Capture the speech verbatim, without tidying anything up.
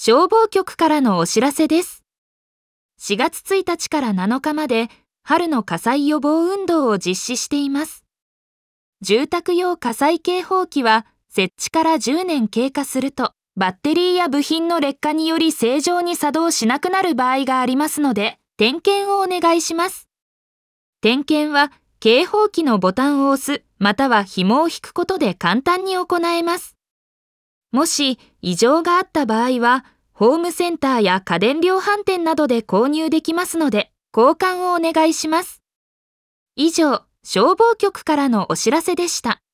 消防局からのお知らせです。しがつついたちからなのかまで春の火災予防運動を実施しています。住宅用火災警報器は設置からじゅうねん経過するとバッテリーや部品の劣化により正常に作動しなくなる場合がありますので、点検をお願いします。点検は警報器のボタンを押すまたは紐を引くことで簡単に行えます。もし異常があった場合は、ホームセンターや家電量販店などで購入できますので、交換をお願いします。以上、消防局からのお知らせでした。